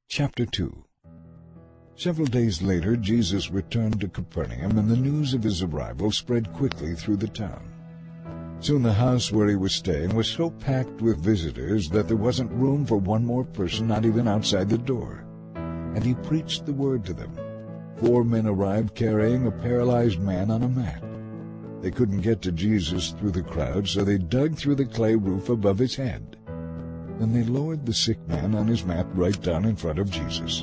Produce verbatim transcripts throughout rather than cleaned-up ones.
Chapter two. Several days later, Jesus returned to Capernaum, and the news of his arrival spread quickly through the town. Soon the house where he was staying was so packed with visitors that there wasn't room for one more person, not even outside the door. And he preached the word to them. Four men arrived carrying a paralyzed man on a mat. They couldn't get to Jesus through the crowd, so they dug through the clay roof above his head. Then they lowered the sick man on his mat right down in front of Jesus.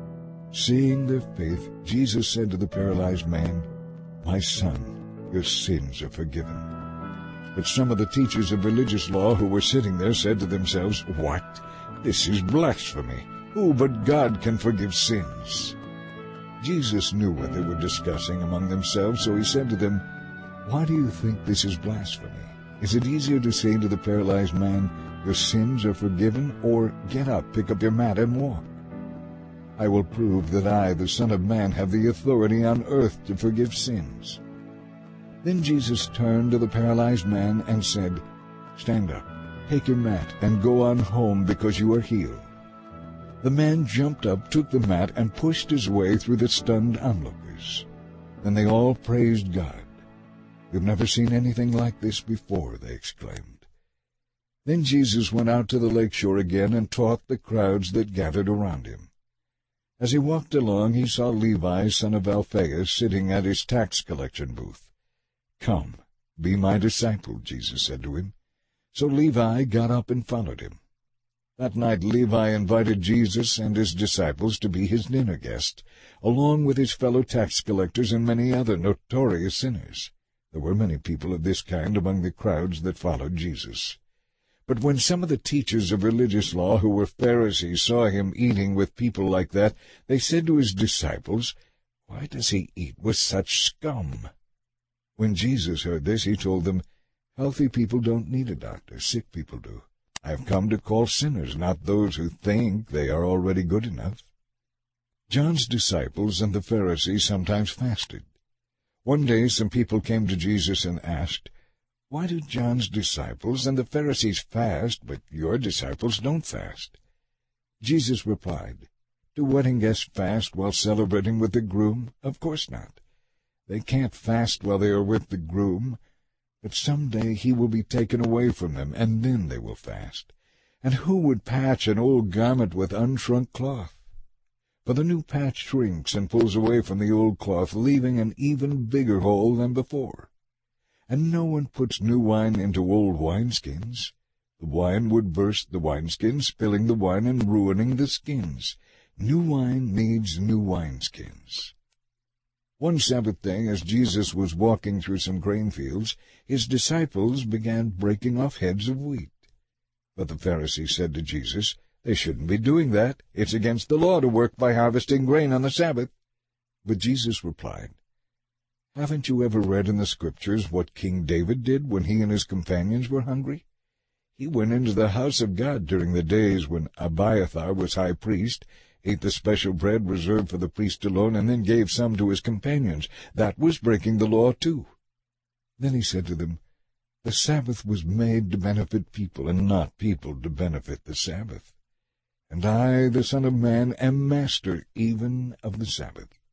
Seeing their faith, Jesus said to the paralyzed man, "My son, your sins are forgiven." But some of the teachers of religious law who were sitting there said to themselves, "What? This is blasphemy. Who but God can forgive sins?" Jesus knew what they were discussing among themselves, so he said to them, "Why do you think this is blasphemy? Is it easier to say to the paralyzed man, 'Your sins are forgiven,' or 'Get up, pick up your mat, and walk'? I will prove that I, the Son of Man, have the authority on earth to forgive sins." Then Jesus turned to the paralyzed man and said, "Stand up, take your mat, and go on home because you are healed." The man jumped up, took the mat, and pushed his way through the stunned onlookers. Then they all praised God. "We've never seen anything like this before," they exclaimed. Then Jesus went out to the lakeshore again and taught the crowds that gathered around him. As he walked along, he saw Levi, son of Alphaeus, sitting at his tax collection booth. "Come, be my disciple," Jesus said to him. So Levi got up and followed him. That night Levi invited Jesus and his disciples to be his dinner guests, along with his fellow tax collectors and many other notorious sinners. There were many people of this kind among the crowds that followed Jesus. But when some of the teachers of religious law who were Pharisees saw him eating with people like that, they said to his disciples, "Why does he eat with such scum?" When Jesus heard this, he told them, "Healthy people don't need a doctor, sick people do. I have come to call sinners, not those who think they are already good enough." John's disciples and the Pharisees sometimes fasted. One day some people came to Jesus and asked, "Why do John's disciples and the Pharisees fast, but your disciples don't fast?" Jesus replied, "Do wedding guests fast while celebrating with the groom? Of course not. They can't fast while they are with the groom, but some day he will be taken away from them, and then they will fast. And who would patch an old garment with unshrunk cloth? For the new patch shrinks and pulls away from the old cloth, leaving an even bigger hole than before. And no one puts new wine into old wineskins. The wine would burst the wineskins, spilling the wine and ruining the skins. New wine needs new wineskins." One Sabbath day, as Jesus was walking through some grain fields, his disciples began breaking off heads of wheat. But the Pharisees said to Jesus, "They shouldn't be doing that. It's against the law to work by harvesting grain on the Sabbath." But Jesus replied, "Haven't you ever read in the Scriptures what King David did when he and his companions were hungry? He went into the house of God during the days when Abiathar was high priest, ate the special bread reserved for the priest alone, and then gave some to his companions. That was breaking the law too." Then he said to them, "The Sabbath was made to benefit people, and not people to benefit the Sabbath. And I, the Son of Man, am master even of the Sabbath."